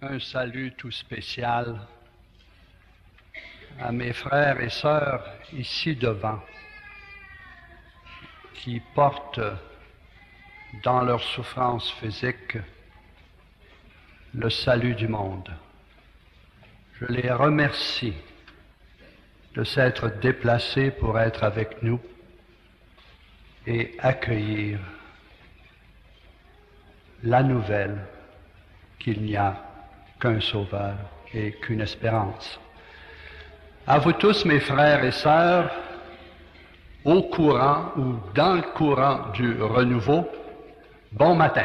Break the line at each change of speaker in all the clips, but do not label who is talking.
un salut tout spécial à mes frères et sœurs ici devant, qui portent dans leur souffrance physique le salut du monde. Je les remercie de s'être déplacés pour être avec nous et accueillir la nouvelle qu'il n'y a qu'un sauveur et qu'une espérance. À vous tous, mes frères et sœurs, au courant ou dans le courant du renouveau, bon matin.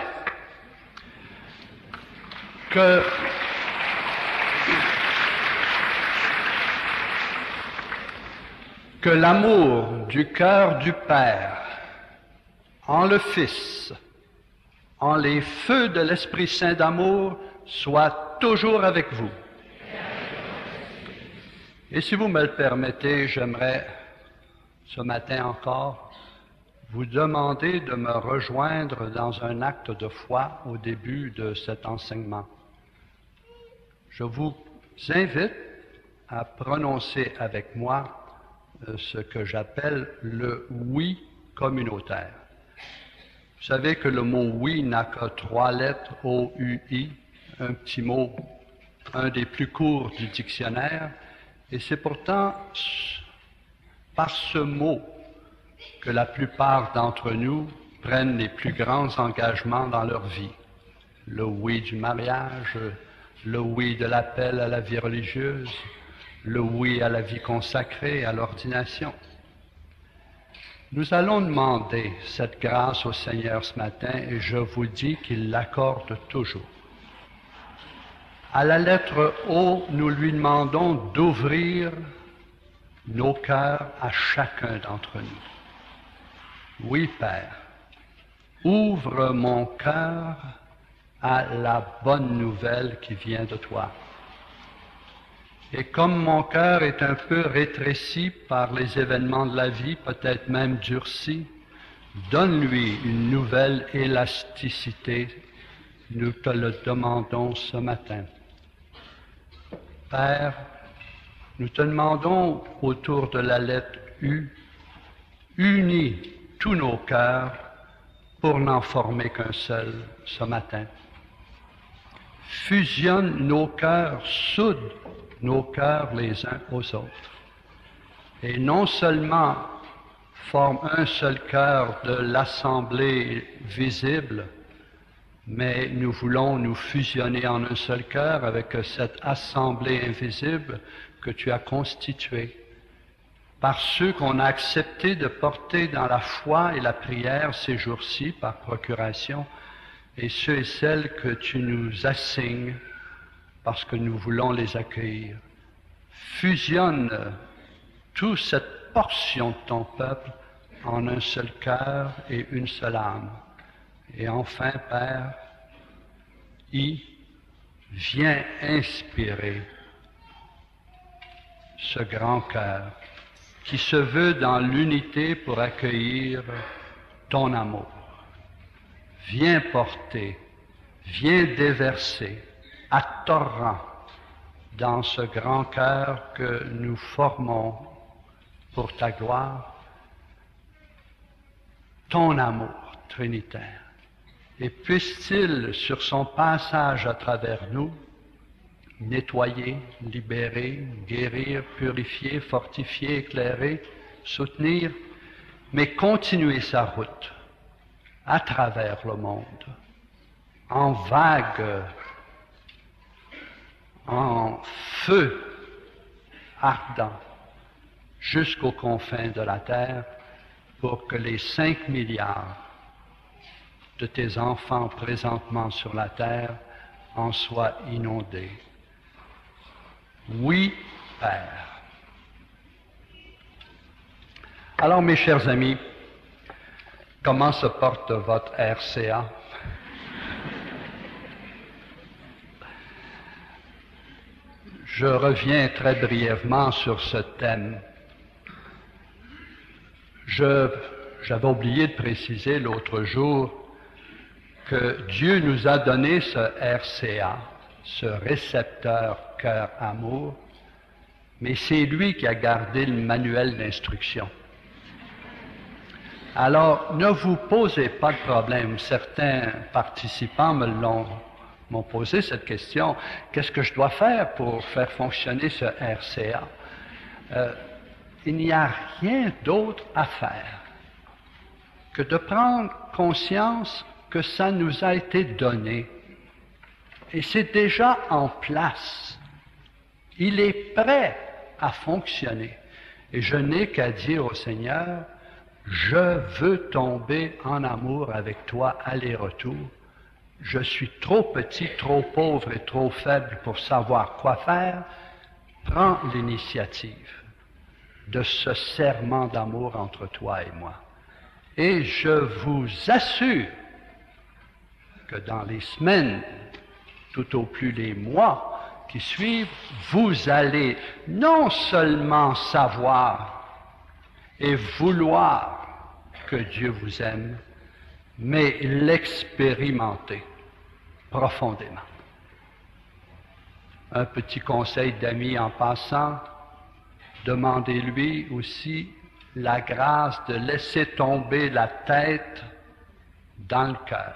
Que l'amour du cœur du Père en le Fils, en les feux de l'Esprit Saint d'amour, soit toujours avec vous. Et si vous me le permettez, j'aimerais, ce matin encore, vous demander de me rejoindre dans un acte de foi au début de cet enseignement. Je vous invite à prononcer avec moi ce que j'appelle le oui communautaire. Vous savez que le mot oui n'a que 3 lettres, O-U-I, un petit mot, un des plus courts du dictionnaire, et c'est pourtant par ce mot que la plupart d'entre nous prennent les plus grands engagements dans leur vie. Le oui du mariage, le oui de l'appel à la vie religieuse, le oui à la vie consacrée, à l'ordination. Nous allons demander cette grâce au Seigneur ce matin et je vous dis qu'il l'accorde toujours. À la lettre O, nous lui demandons d'ouvrir nos cœurs à chacun d'entre nous. Oui, Père, ouvre mon cœur à la bonne nouvelle qui vient de toi. Et comme mon cœur est un peu rétréci par les événements de la vie, peut-être même durci, donne-lui une nouvelle élasticité. Nous te le demandons ce matin. Père, nous te demandons autour de la lettre U, unis tous nos cœurs pour n'en former qu'un seul ce matin. Fusionne nos cœurs, soude nos cœurs les uns aux autres. Et non seulement forme un seul cœur de l'assemblée visible, mais nous voulons nous fusionner en un seul cœur avec cette assemblée invisible que tu as constituée par ceux qu'on a accepté de porter dans la foi et la prière ces jours-ci par procuration, et ceux et celles que tu nous assignes parce que nous voulons les accueillir. Fusionne toute cette portion de ton peuple en un seul cœur et une seule âme. Et enfin, Père, viens inspirer ce grand cœur qui se veut dans l'unité pour accueillir ton amour. Viens porter, viens déverser à torrent dans ce grand cœur que nous formons pour ta gloire, ton amour trinitaire. Et puisse-t-il, sur son passage à travers nous, nettoyer, libérer, guérir, purifier, fortifier, éclairer, soutenir, mais continuer sa route à travers le monde, en vagues, en feu ardent, jusqu'aux confins de la terre, pour que les 5 milliards de tes enfants présentement sur la terre en soient inondés. Oui, Père. Alors, mes chers amis, comment se porte votre RCA? Je reviens très brièvement sur ce thème. J'avais oublié de préciser l'autre jour que Dieu nous a donné ce RCA, ce récepteur cœur-amour, mais c'est lui qui a gardé le manuel d'instruction. Alors, ne vous posez pas de problème. Certains participants m'ont posé cette question. Qu'est-ce que je dois faire pour faire fonctionner ce RCA? Il n'y a rien d'autre à faire que de prendre conscience que ça nous a été donné. Et c'est déjà en place. Il est prêt à fonctionner. Et je n'ai qu'à dire au Seigneur, je veux tomber en amour avec toi, aller-retour. Je suis trop petit, trop pauvre et trop faible pour savoir quoi faire. Prends l'initiative de ce serment d'amour entre toi et moi. Et je vous assure que dans les semaines, tout au plus les mois qui suivent, vous allez non seulement savoir et vouloir que Dieu vous aime, mais l'expérimenter profondément. Un petit conseil d'ami en passant, demandez-lui aussi la grâce de laisser tomber la tête dans le cœur.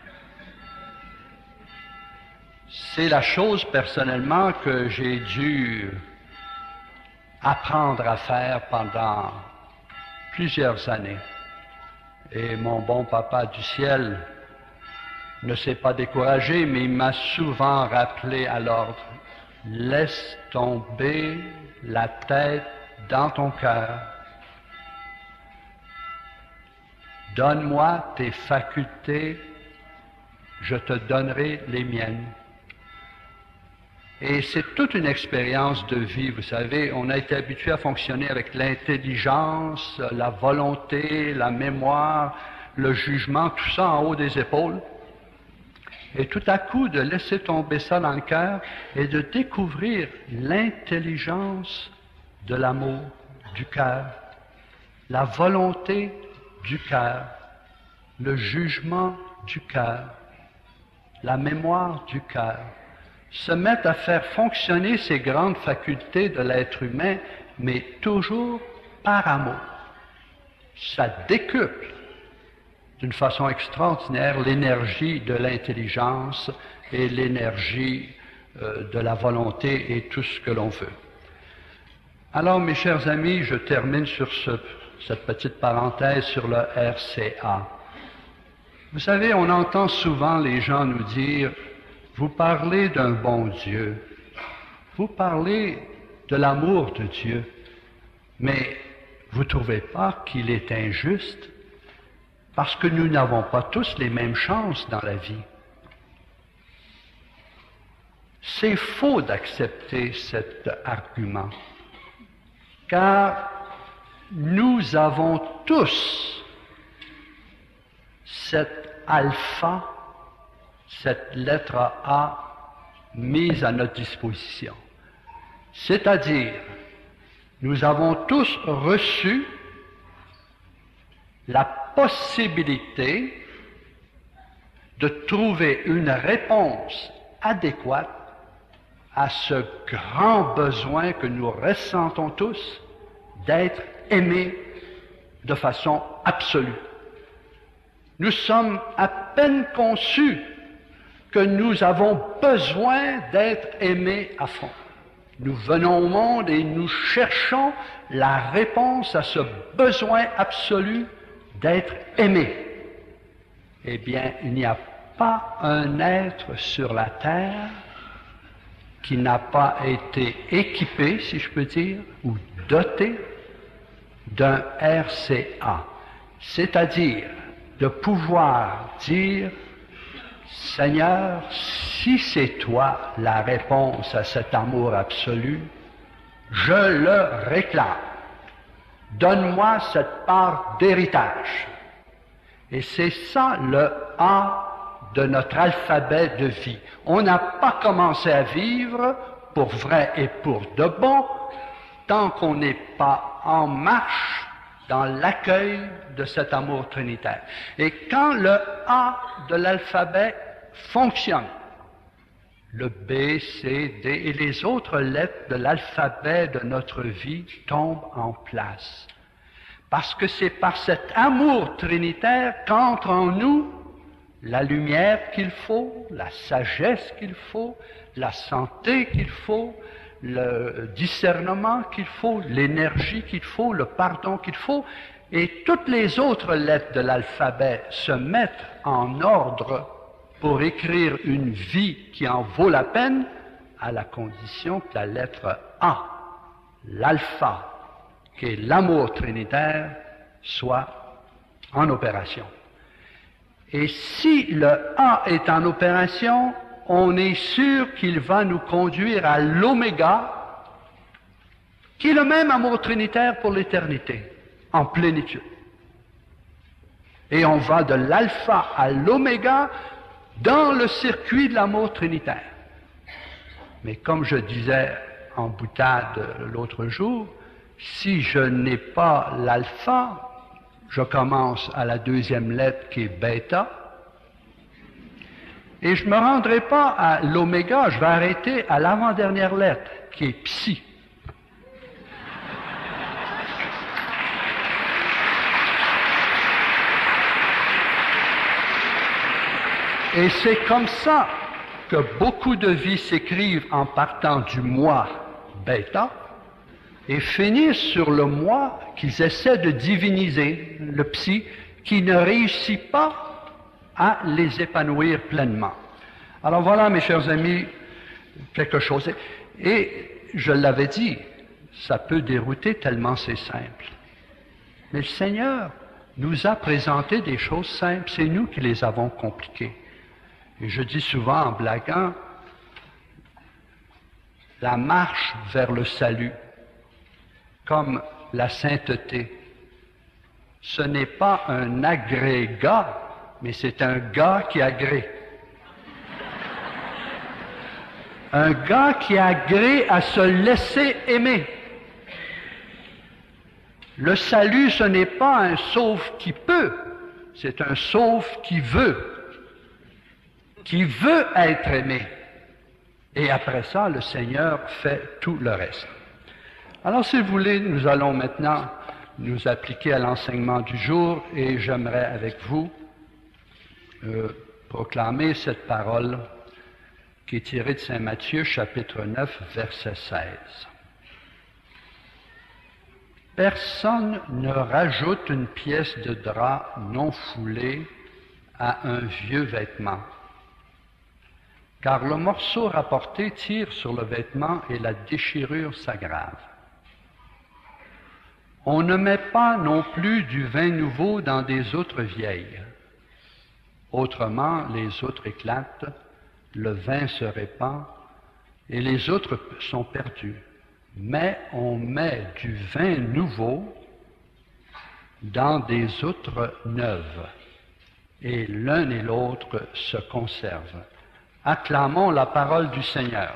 C'est la chose personnellement que j'ai dû apprendre à faire pendant plusieurs années. Et mon bon papa du ciel ne s'est pas découragé, mais il m'a souvent rappelé à l'ordre. Laisse tomber la tête dans ton cœur. Donne-moi tes facultés, je te donnerai les miennes. Et c'est toute une expérience de vie, vous savez. On a été habitué à fonctionner avec l'intelligence, la volonté, la mémoire, le jugement, tout ça en haut des épaules. Et tout à coup, de laisser tomber ça dans le cœur et de découvrir l'intelligence de l'amour du cœur, la volonté du cœur, le jugement du cœur, la mémoire du cœur. Se mettent à faire fonctionner ces grandes facultés de l'être humain, mais toujours par amour. Ça décuple d'une façon extraordinaire l'énergie de l'intelligence et l'énergie de la volonté et tout ce que l'on veut. Alors, mes chers amis, je termine sur cette petite parenthèse sur le RCA. Vous savez, on entend souvent les gens nous dire vous parlez d'un bon Dieu, vous parlez de l'amour de Dieu, mais vous ne trouvez pas qu'il est injuste parce que nous n'avons pas tous les mêmes chances dans la vie. C'est faux d'accepter cet argument, car nous avons tous cet alpha, cette lettre A mise à notre disposition. C'est-à-dire, nous avons tous reçu la possibilité de trouver une réponse adéquate à ce grand besoin que nous ressentons tous d'être aimés de façon absolue. Nous sommes à peine conçus que nous avons besoin d'être aimés à fond. Nous venons au monde et nous cherchons la réponse à ce besoin absolu d'être aimés. Eh bien, il n'y a pas un être sur la terre qui n'a pas été équipé, si je peux dire, ou doté d'un RCA, c'est-à-dire de pouvoir dire Seigneur, si c'est toi la réponse à cet amour absolu, je le réclame. Donne-moi cette part d'héritage. Et c'est ça le A de notre alphabet de vie. On n'a pas commencé à vivre pour vrai et pour de bon tant qu'on n'est pas en marche dans l'accueil de cet amour trinitaire. Et quand le A de l'alphabet fonctionne, le B, C, D et les autres lettres de l'alphabet de notre vie tombent en place. Parce que c'est par cet amour trinitaire qu'entre en nous la lumière qu'il faut, la sagesse qu'il faut, la santé qu'il faut, le discernement qu'il faut, l'énergie qu'il faut, le pardon qu'il faut, et toutes les autres lettres de l'alphabet se mettent en ordre pour écrire une vie qui en vaut la peine, à la condition que la lettre A, l'alpha, qui est l'amour trinitaire, soit en opération. Et si le A est en opération, on est sûr qu'il va nous conduire à l'oméga, qui est le même amour trinitaire pour l'éternité, en plénitude. Et on va de l'alpha à l'oméga dans le circuit de l'amour trinitaire. Mais comme je disais en boutade l'autre jour, si je n'ai pas l'alpha, je commence à la deuxième lettre qui est bêta, et je ne me rendrai pas à l'oméga, je vais arrêter à l'avant-dernière lettre qui est psi. Et c'est comme ça que beaucoup de vies s'écrivent en partant du moi bêta et finissent sur le moi qu'ils essaient de diviniser, le psy, qui ne réussit pas à les épanouir pleinement. Alors voilà, mes chers amis, quelque chose. Et je l'avais dit, ça peut dérouter tellement c'est simple. Mais le Seigneur nous a présenté des choses simples, c'est nous qui les avons compliquées. Et je dis souvent en blaguant, la marche vers le salut, comme la sainteté, ce n'est pas un agrégat, mais c'est un gars qui agrée. Un gars qui agrée à se laisser aimer. Le salut, ce n'est pas un sauve qui peut, c'est un sauve qui veut être aimé. Et après ça, le Seigneur fait tout le reste. Alors, si vous voulez, nous allons maintenant nous appliquer à l'enseignement du jour et j'aimerais avec vous proclamer cette parole qui est tirée de Saint Matthieu, chapitre 9, verset 16. Personne ne rajoute une pièce de drap non foulée à un vieux vêtement, car le morceau rapporté tire sur le vêtement et la déchirure s'aggrave. On ne met pas non plus du vin nouveau dans des outres vieilles. Autrement, les outres éclatent, le vin se répand et les outres sont perdues. Mais on met du vin nouveau dans des outres neuves et l'un et l'autre se conservent. Acclamons la parole du Seigneur.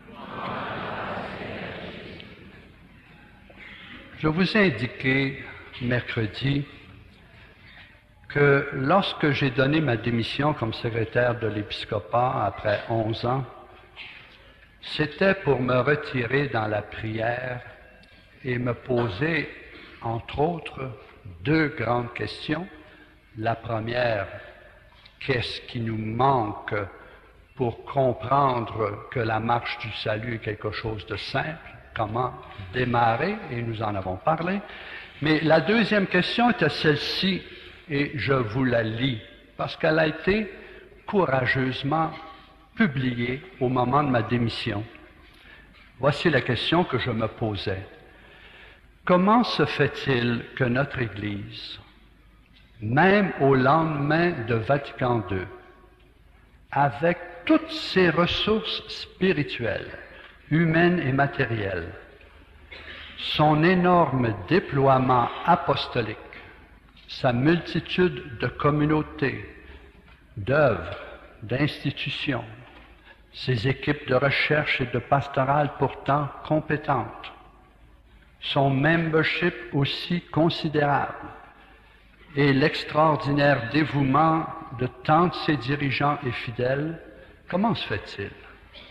Je vous ai indiqué mercredi que lorsque j'ai donné ma démission comme secrétaire de l'épiscopat après 11 ans, c'était pour me retirer dans la prière et me poser, entre autres, deux grandes questions. La première, qu'est-ce qui nous manque pour comprendre que la marche du salut est quelque chose de simple? Comment démarrer? Et nous en avons parlé. Mais la deuxième question était celle-ci, et je vous la lis, parce qu'elle a été courageusement publiée au moment de ma démission. Voici la question que je me posais. Comment se fait-il que notre Église, même au lendemain de Vatican II, avec toutes ses ressources spirituelles, humaines et matérielles, son énorme déploiement apostolique, sa multitude de communautés, d'œuvres, d'institutions, ses équipes de recherche et de pastorale pourtant compétentes, son membership aussi considérable et l'extraordinaire dévouement de tant de ses dirigeants et fidèles, comment se fait-il?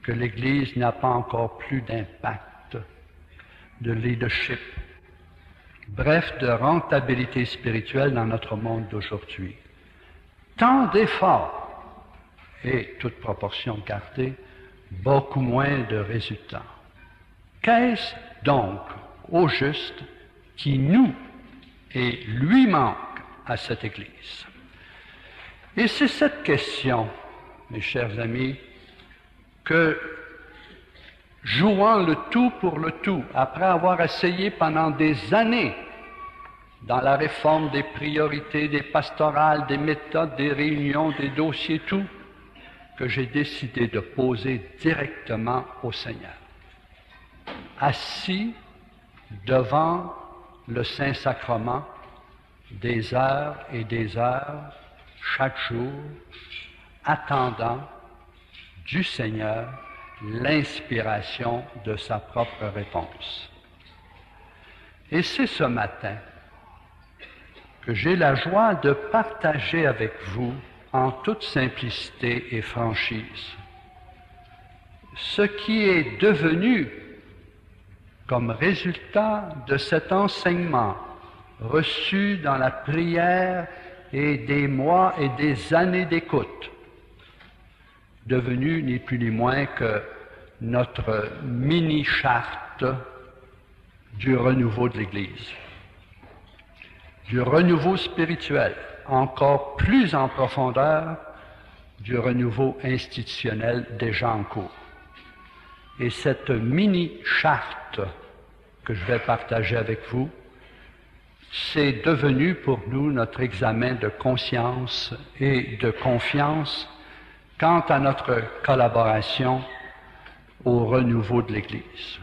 que l'Église n'a pas encore plus d'impact, de leadership, bref, de rentabilité spirituelle dans notre monde d'aujourd'hui. Tant d'efforts et, toute proportion gardée, beaucoup moins de résultats. Qu'est-ce donc, au juste, qui nous et lui manque à cette Église? Et c'est cette question, mes chers amis, que, jouant le tout pour le tout, après avoir essayé pendant des années, dans la réforme des priorités, des pastorales, des méthodes, des réunions, des dossiers, tout, que j'ai décidé de poser directement au Seigneur. Assis devant le Saint-Sacrement, des heures et des heures, chaque jour, attendant du Seigneur l'inspiration de sa propre réponse. Et c'est ce matin que j'ai la joie de partager avec vous, en toute simplicité et franchise, ce qui est devenu comme résultat de cet enseignement reçu dans la prière et des mois et des années d'écoute, devenu ni plus ni moins que notre mini-charte du renouveau de l'Église, du renouveau spirituel, encore plus en profondeur du renouveau institutionnel déjà en cours. Et cette mini-charte que je vais partager avec vous, c'est devenu pour nous notre examen de conscience et de confiance quant à notre collaboration au renouveau de l'Église.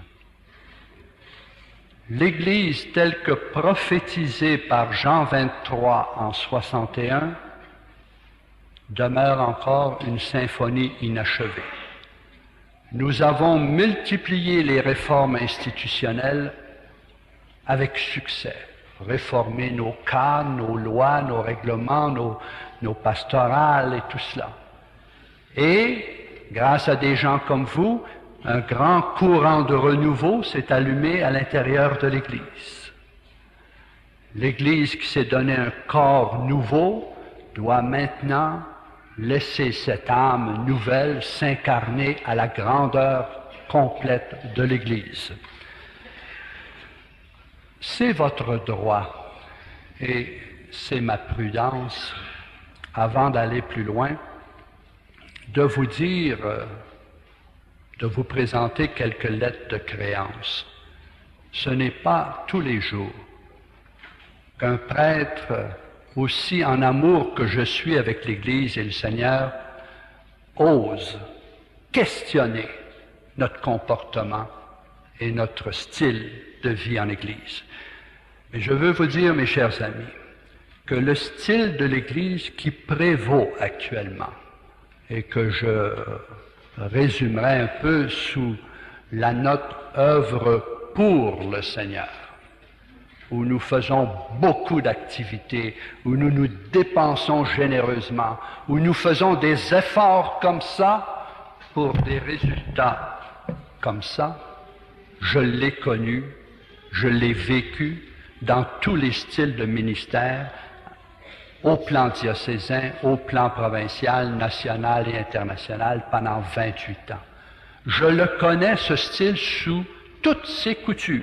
L'Église telle que prophétisée par Jean 23 en 61 demeure encore une symphonie inachevée. Nous avons multiplié les réformes institutionnelles avec succès. Réformer nos cadres, nos lois, nos règlements, nos pastorales et tout cela. Et, grâce à des gens comme vous, un grand courant de renouveau s'est allumé à l'intérieur de l'Église. L'Église qui s'est donné un corps nouveau doit maintenant laisser cette âme nouvelle s'incarner à la grandeur complète de l'Église. C'est votre droit et c'est ma prudence, avant d'aller plus loin, de vous dire, de vous présenter quelques lettres de créance. Ce n'est pas tous les jours qu'un prêtre, aussi en amour que je suis avec l'Église et le Seigneur, ose questionner notre comportement et notre style de vie en Église. Mais je veux vous dire, mes chers amis, que le style de l'Église qui prévaut actuellement, et que je résumerai un peu sous la note « œuvre pour le Seigneur », où nous faisons beaucoup d'activités, où nous nous dépensons généreusement, où nous faisons des efforts comme ça pour des résultats comme ça, je l'ai connu, je l'ai vécu dans tous les styles de ministère, au plan diocésain, au plan provincial, national et international pendant 28 ans. Je le connais, ce style, sous toutes ses coutures.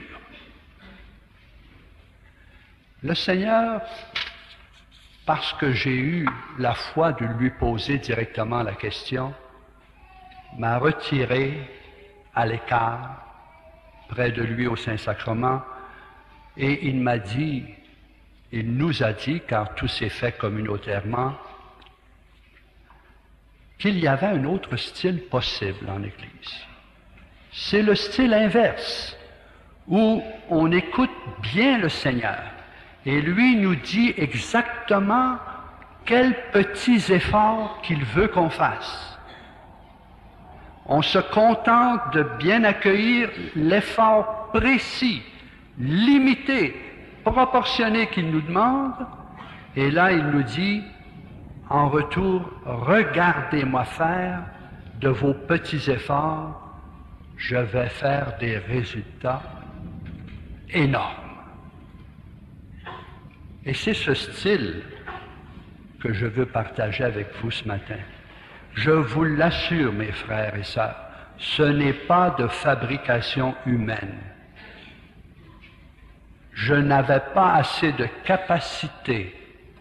Le Seigneur, parce que j'ai eu la foi de lui poser directement la question, m'a retiré à l'écart, près de lui au Saint-Sacrement, et il m'a dit, il nous a dit, car tout s'est fait communautairement, qu'il y avait un autre style possible en Église. C'est le style inverse, où on écoute bien le Seigneur, et lui nous dit exactement quels petits efforts qu'il veut qu'on fasse. On se contente de bien accueillir l'effort précis, limité, proportionné qu'il nous demande, et là il nous dit, en retour, regardez-moi faire de vos petits efforts, je vais faire des résultats énormes. Et c'est ce style que je veux partager avec vous ce matin. Je vous l'assure, mes frères et sœurs, ce n'est pas de fabrication humaine. Je n'avais pas assez de capacité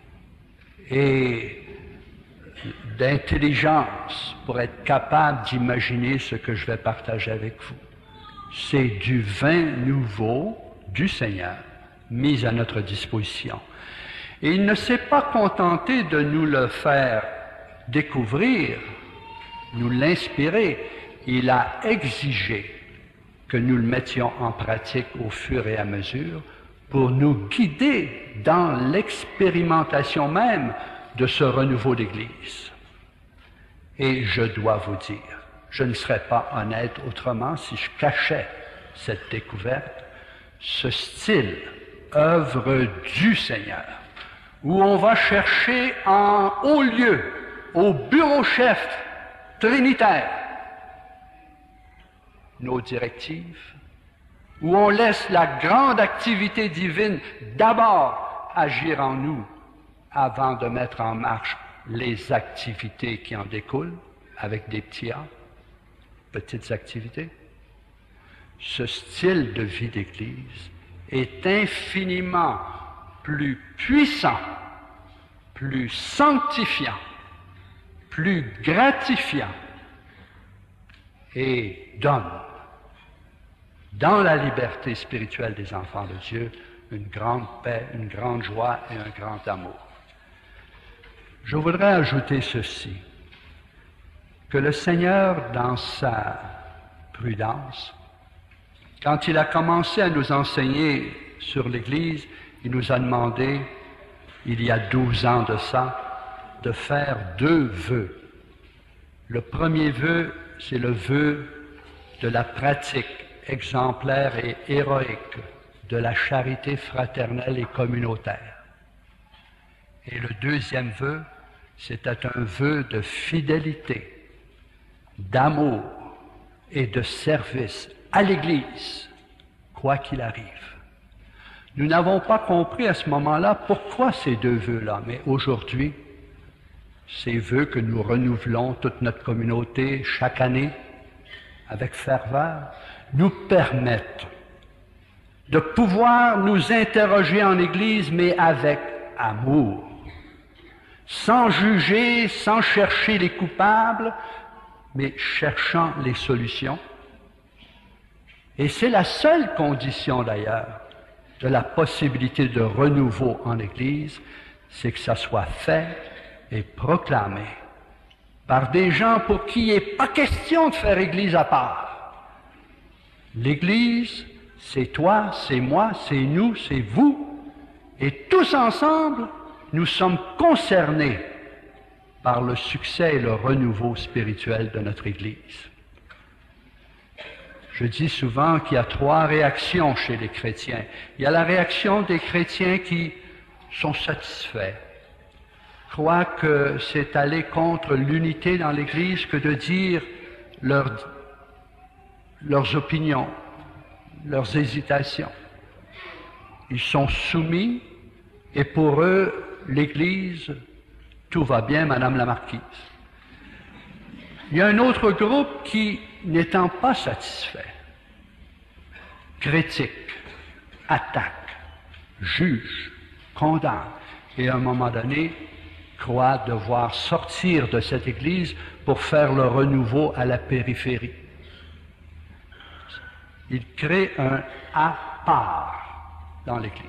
et d'intelligence pour être capable d'imaginer ce que je vais partager avec vous. C'est du vin nouveau du Seigneur mis à notre disposition. Et il ne s'est pas contenté de nous le faire découvrir, nous l'inspirer. Il a exigé que nous le mettions en pratique au fur et à mesure pour nous guider dans l'expérimentation même de ce renouveau d'Église. Et je dois vous dire, je ne serais pas honnête autrement si je cachais cette découverte, ce style, œuvre du Seigneur, où on va chercher en haut lieu, au bureau chef trinitaire, nos directives, où on laisse la grande activité divine d'abord agir en nous avant de mettre en marche les activités qui en découlent, avec des petits A, petites activités. Ce style de vie d'Église est infiniment plus puissant, plus sanctifiant, plus gratifiant et donne, dans la liberté spirituelle des enfants de Dieu, une grande paix, une grande joie et un grand amour. Je voudrais ajouter ceci, que le Seigneur, dans sa prudence, quand il a commencé à nous enseigner sur l'Église, il nous a demandé, il y a 12 ans de ça, de faire 2 vœux. Le premier vœu, c'est le vœu de la pratique exemplaire et héroïque de la charité fraternelle et communautaire. Et le deuxième vœu, c'était un vœu de fidélité, d'amour et de service à l'Église, quoi qu'il arrive. Nous n'avons pas compris à ce moment-là pourquoi ces 2 vœux-là, mais aujourd'hui, ces vœux que nous renouvelons toute notre communauté chaque année avec ferveur, nous permettent de pouvoir nous interroger en Église, mais avec amour, sans juger, sans chercher les coupables, mais cherchant les solutions. Et c'est la seule condition d'ailleurs de la possibilité de renouveau en Église, c'est que ça soit fait et proclamé par des gens pour qui il n'est pas question de faire Église à part. L'Église, c'est toi, c'est moi, c'est nous, c'est vous, et tous ensemble, nous sommes concernés par le succès et le renouveau spirituel de notre Église. Je dis souvent qu'il y a 3 réactions chez les chrétiens. Il y a la réaction des chrétiens qui sont satisfaits, croient que c'est aller contre l'unité dans l'Église que de dire leurs opinions, leurs hésitations. Ils sont soumis et pour eux, l'Église, tout va bien, Madame la Marquise. Il y a un autre groupe qui, n'étant pas satisfait, critique, attaque, juge, condamne, et à un moment donné, croit devoir sortir de cette Église pour faire le renouveau à la périphérie. Il crée un à part dans l'Église.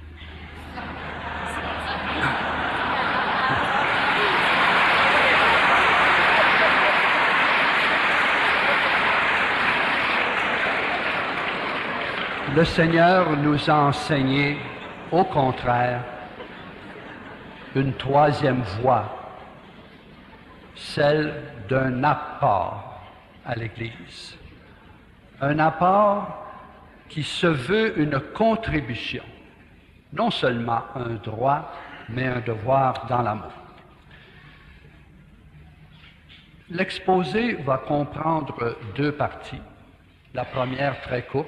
Le Seigneur nous a enseigné, au contraire, une 3e voie, celle d'un apport à l'Église. Un apport qui se veut une contribution, non seulement un droit, mais un devoir dans l'amour. L'exposé va comprendre deux parties. La première très courte,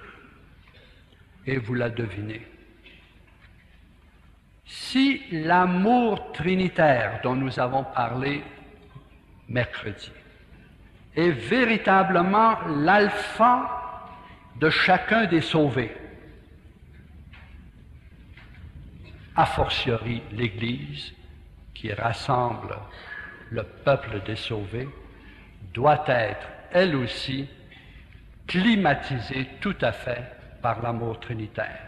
et vous la devinez. Si l'amour trinitaire dont nous avons parlé mercredi est véritablement l'alpha de chacun des sauvés, a fortiori l'Église, qui rassemble le peuple des sauvés, doit être, elle aussi, climatisée tout à fait par l'amour trinitaire.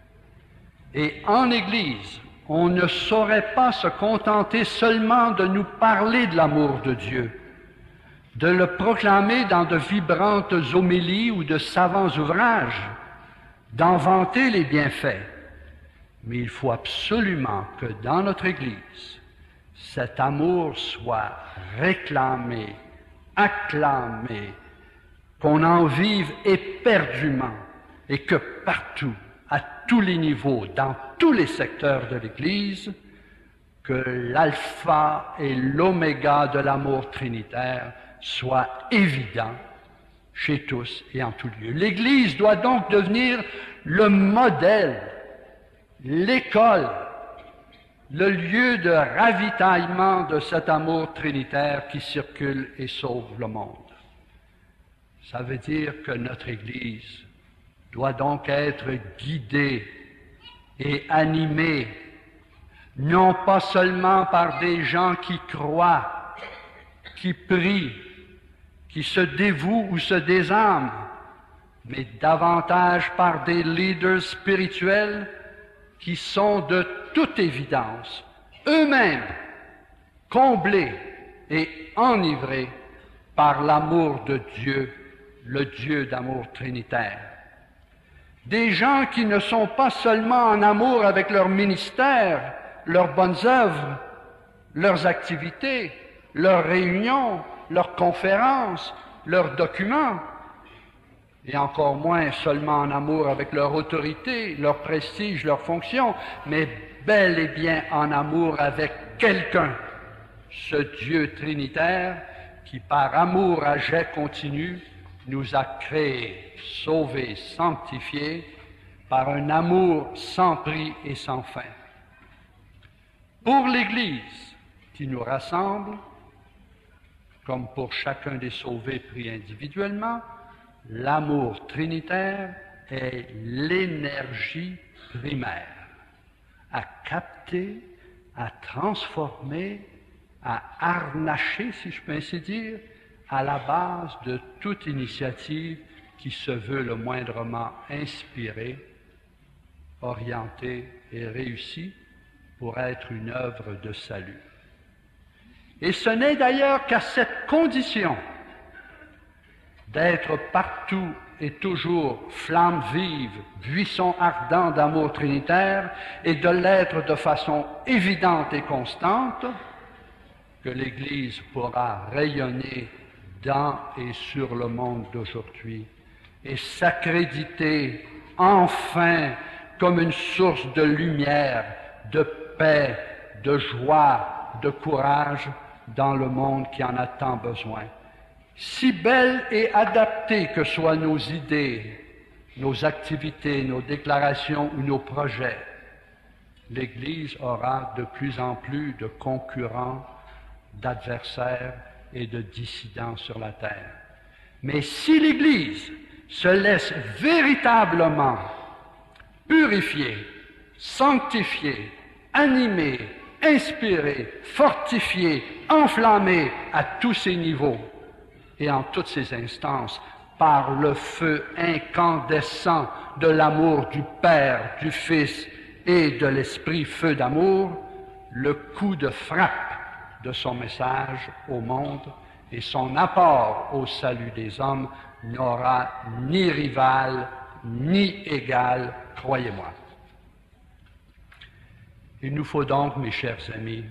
Et en Église, on ne saurait pas se contenter seulement de nous parler de l'amour de Dieu, de le proclamer dans de vibrantes homélies ou de savants ouvrages, d'en vanter les bienfaits. Mais il faut absolument que dans notre Église, cet amour soit réclamé, acclamé, qu'on en vive éperdument et que partout, à tous les niveaux, dans tous les secteurs de l'Église, que l'alpha et l'oméga de l'amour trinitaire soit évident chez tous et en tout lieu. L'Église doit donc devenir le modèle, l'école, le lieu de ravitaillement de cet amour trinitaire qui circule et sauve le monde. Ça veut dire que notre Église doit donc être guidée et animée, non pas seulement par des gens qui croient, qui prient, qui se dévouent ou se désarment, mais davantage par des leaders spirituels qui sont de toute évidence eux-mêmes comblés et enivrés par l'amour de Dieu, le Dieu d'amour trinitaire. Des gens qui ne sont pas seulement en amour avec leur ministère, leurs bonnes œuvres, leurs activités, leurs réunions, leurs conférences, leurs documents, et encore moins seulement en amour avec leur autorité, leur prestige, leur fonction, mais bel et bien en amour avec quelqu'un, ce Dieu trinitaire qui par amour à jet continu nous a créés, sauvés, sanctifiés par un amour sans prix et sans fin. Pour l'Église qui nous rassemble, comme pour chacun des sauvés pris individuellement, l'amour trinitaire est l'énergie primaire à capter, à transformer, à harnacher, si je peux ainsi dire, à la base de toute initiative qui se veut le moindrement inspirée, orientée et réussie pour être une œuvre de salut. Et ce n'est d'ailleurs qu'à cette condition d'être partout et toujours flamme vive, buisson ardent d'amour trinitaire, et de l'être de façon évidente et constante, que l'Église pourra rayonner dans et sur le monde d'aujourd'hui et s'accréditer enfin comme une source de lumière, de paix, de joie, de courage dans le monde qui en a tant besoin. Si belles et adaptées que soient nos idées, nos activités, nos déclarations ou nos projets, l'Église aura de plus en plus de concurrents, d'adversaires et de dissidents sur la terre. Mais si l'Église se laisse véritablement purifier, sanctifier, animer, inspirer, fortifier, enflammer à tous ces niveaux et en toutes ces instances par le feu incandescent de l'amour du Père, du Fils et de l'Esprit feu d'amour, le coup de frappe de son message au monde et son apport au salut des hommes n'aura ni rival ni égal, croyez-moi. Il nous faut donc, mes chers amis,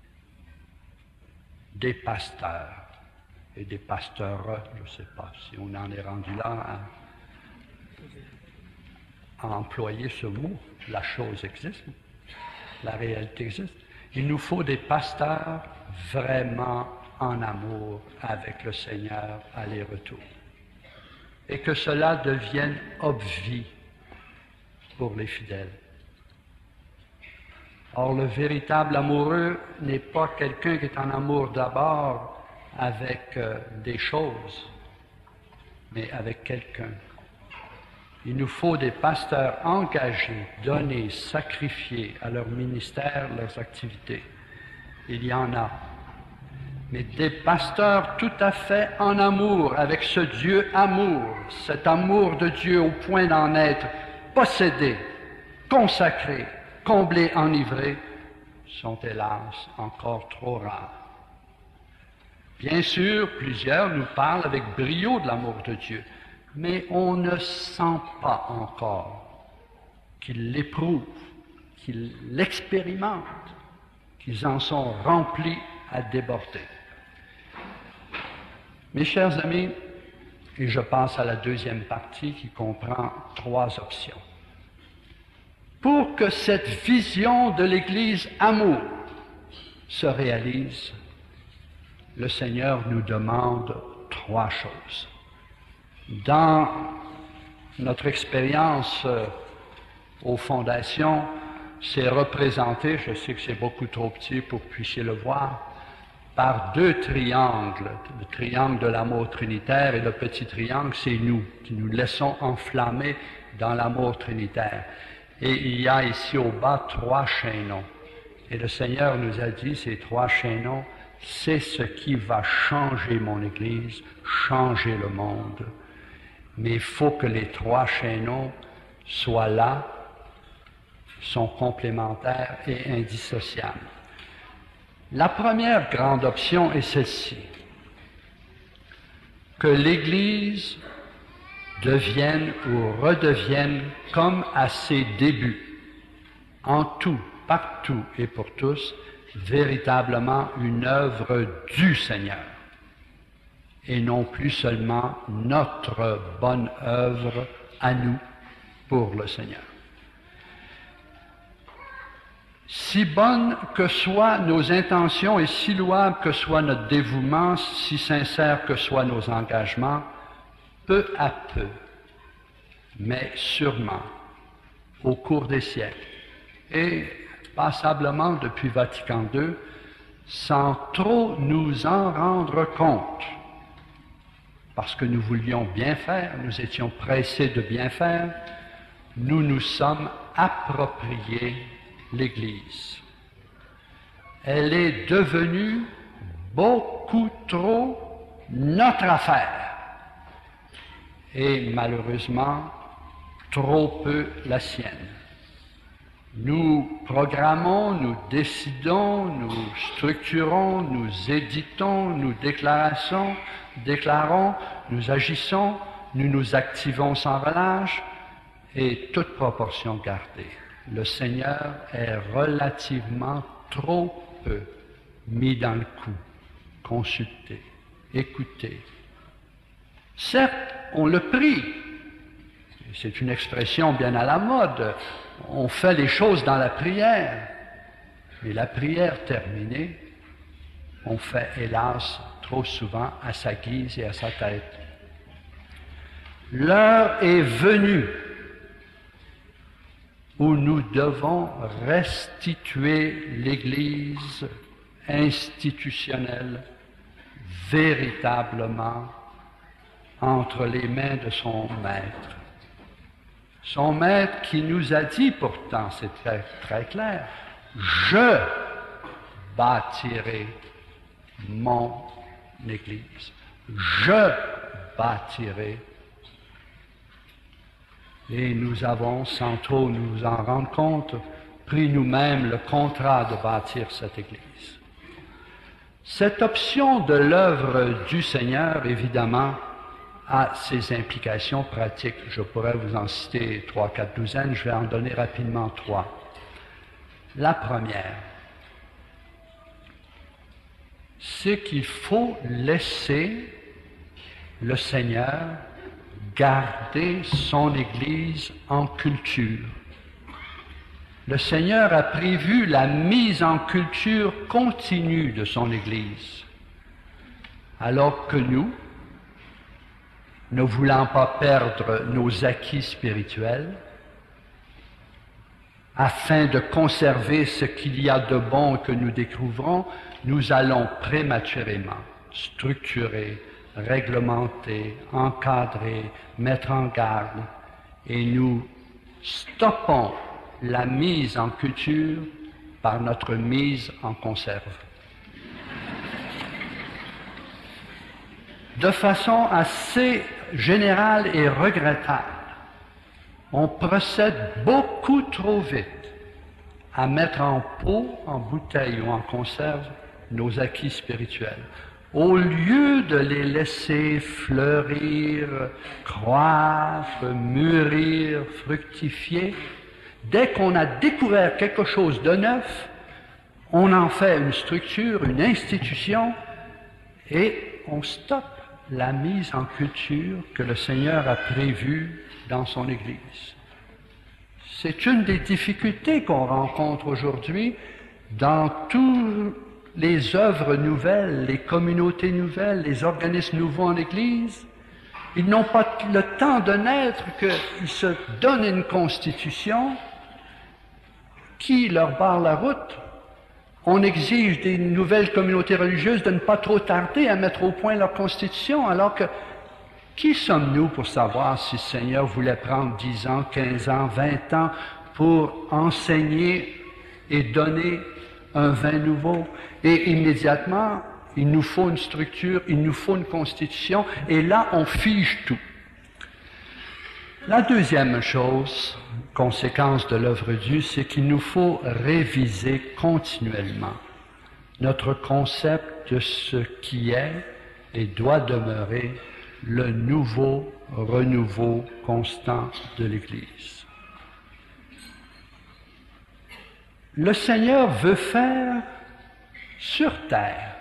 des pasteurs et des pasteurs, je ne sais pas si on en est rendu là à employer ce mot, la chose existe, la réalité existe. Il nous faut des pasteurs vraiment en amour avec le Seigneur aller-retour. Et que cela devienne obvi pour les fidèles. Or, le véritable amoureux n'est pas quelqu'un qui est en amour d'abord avec des choses, mais avec quelqu'un. Il nous faut des pasteurs engagés, donnés, sacrifiés à leur ministère, leurs activités. Il y en a. Mais des pasteurs tout à fait en amour avec ce Dieu amour, cet amour de Dieu au point d'en être possédé, consacré, comblé, enivré, sont hélas encore trop rares. Bien sûr, plusieurs nous parlent avec brio de l'amour de Dieu, mais on ne sent pas encore qu'ils l'éprouvent, qu'ils l'expérimentent, qu'ils en sont remplis à déborder. Mes chers amis, et je passe à la deuxième partie qui comprend 3 options. Pour que cette vision de l'Église amour se réalise, le Seigneur nous demande 3 choses. Dans notre expérience aux fondations, c'est représenté, je sais que c'est beaucoup trop petit pour que vous puissiez le voir, par 2 triangles, le triangle de l'amour trinitaire et le petit triangle, c'est nous, qui nous laissons enflammer dans l'amour trinitaire. Et il y a ici au bas 3 chaînons. Et le Seigneur nous a dit, ces 3 chaînons, c'est ce qui va changer mon Église, changer le monde. Mais il faut que les 3 chaînons soient là, sont complémentaires et indissociables. La première grande option est celle-ci, que l'Église devienne ou redevienne comme à ses débuts, en tout, partout et pour tous, véritablement une œuvre du Seigneur, et non plus seulement notre bonne œuvre à nous pour le Seigneur. Si bonnes que soient nos intentions et si louables que soit notre dévouement, si sincères que soient nos engagements, peu à peu, mais sûrement, au cours des siècles, et passablement depuis Vatican II, sans trop nous en rendre compte, parce que nous voulions bien faire, nous étions pressés de bien faire, nous nous sommes appropriés l'Église. Elle est devenue beaucoup trop notre affaire et malheureusement trop peu la sienne. Nous programmons, nous décidons, nous structurons, nous éditons, nous déclarons, nous agissons, nous nous activons sans relâche et toute proportion gardée. Le Seigneur est relativement trop peu mis dans le coup, consulté, écouté. Certes, on le prie, c'est une expression bien à la mode, on fait les choses dans la prière, mais la prière terminée, on fait hélas trop souvent à sa guise et à sa tête. L'heure est venue où nous devons restituer l'Église institutionnelle véritablement entre les mains de son Maître. Son Maître qui nous a dit pourtant, c'est très, très clair, « Je bâtirai mon Église. Je bâtirai. » Et nous avons, sans trop nous en rendre compte, pris nous-mêmes le contrat de bâtir cette Église. Cette option de l'œuvre du Seigneur, évidemment, a ses implications pratiques. Je pourrais vous en citer 3, 4 douzaines, je vais en donner rapidement 3. La première, c'est qu'il faut laisser le Seigneur garder son Église en culture. Le Seigneur a prévu la mise en culture continue de son Église. alors que nous, ne voulant pas perdre nos acquis spirituels, afin de conserver ce qu'il y a de bon que nous découvrons, nous allons prématurément structurer, réglementer, encadrer, mettre en garde, et nous stoppons la mise en culture par notre mise en conserve. De façon assez générale et regrettable, on procède beaucoup trop vite à mettre en pot, en bouteille ou en conserve nos acquis spirituels, au lieu de les laisser fleurir, croître, mûrir, fructifier. Dès qu'on a découvert quelque chose de neuf, on en fait une structure, une institution, et on stoppe la mise en culture que le Seigneur a prévue dans son Église. C'est une des difficultés qu'on rencontre aujourd'hui dans toutes les œuvres nouvelles, les communautés nouvelles, les organismes nouveaux en Église. Ils n'ont pas le temps de naître qu'ils se donnent une constitution qui leur barre la route. On exige des nouvelles communautés religieuses de ne pas trop tarder à mettre au point leur constitution, alors que qui sommes-nous pour savoir si le Seigneur voulait prendre 10 ans, 15 ans, 20 ans pour enseigner et donner un vin nouveau? Et immédiatement, il nous faut une structure, il nous faut une constitution, et là, on fige tout. La deuxième chose, conséquence de l'œuvre Dieu, c'est qu'il nous faut réviser continuellement notre concept de ce qui est et doit demeurer le nouveau renouveau constant de l'Église. Le Seigneur veut faire sur terre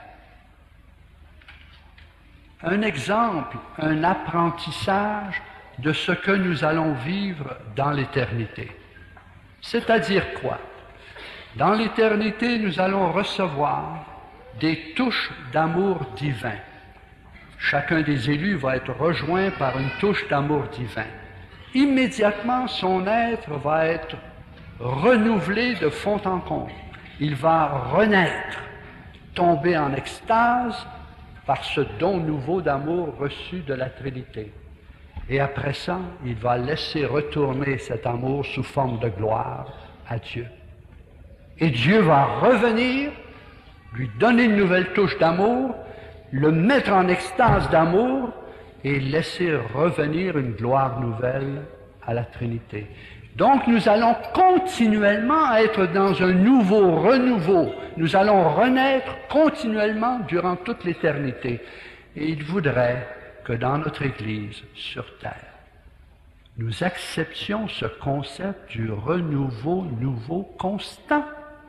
un exemple, un apprentissage de ce que nous allons vivre dans l'éternité. C'est-à-dire quoi? Dans l'éternité, nous allons recevoir des touches d'amour divin. Chacun des élus va être rejoint par une touche d'amour divin. Immédiatement, son être va être renouvelé de fond en comble. Il va renaître, tomber en extase par ce don nouveau d'amour reçu de la Trinité. Et après ça, il va laisser retourner cet amour sous forme de gloire à Dieu. Et Dieu va revenir, lui donner une nouvelle touche d'amour, le mettre en extase d'amour et laisser revenir une gloire nouvelle à la Trinité. Donc nous allons continuellement être dans un nouveau renouveau. Nous allons renaître continuellement durant toute l'éternité. Et il voudrait que dans notre Église, sur terre, nous acceptions ce concept du renouveau nouveau constant.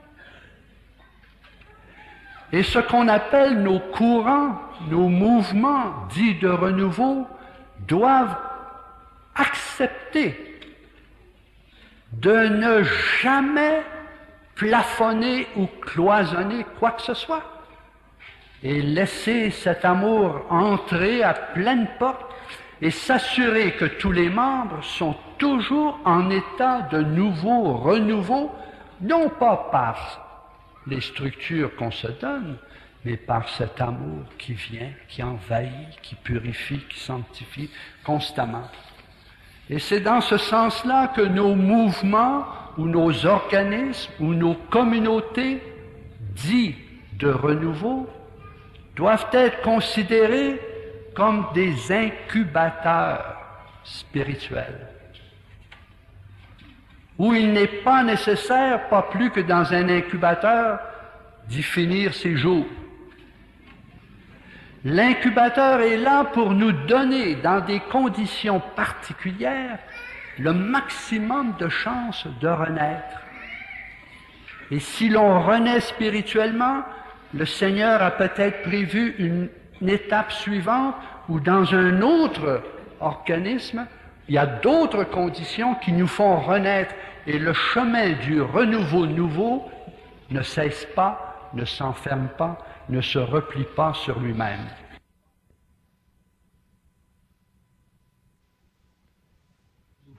Et ce qu'on appelle nos courants, nos mouvements dits de renouveau, doivent accepter de ne jamais plafonner ou cloisonner quoi que ce soit, et laisser cet amour entrer à pleine porte et s'assurer que tous les membres sont toujours en état de nouveau renouveau, non pas par les structures qu'on se donne, mais par cet amour qui vient, qui envahit, qui purifie, qui sanctifie constamment. Et c'est dans ce sens-là que nos mouvements ou nos organismes ou nos communautés dits de renouveau doivent être considérés comme des incubateurs spirituels, où il n'est pas nécessaire, pas plus que dans un incubateur, d'y finir ses jours. L'incubateur est là pour nous donner, dans des conditions particulières, le maximum de chances de renaître. Et si l'on renaît spirituellement, le Seigneur a peut-être prévu une étape suivante où dans un autre organisme, il y a d'autres conditions qui nous font renaître. Et le chemin du renouveau nouveau ne cesse pas, ne s'enferme pas, ne se replie pas sur lui-même.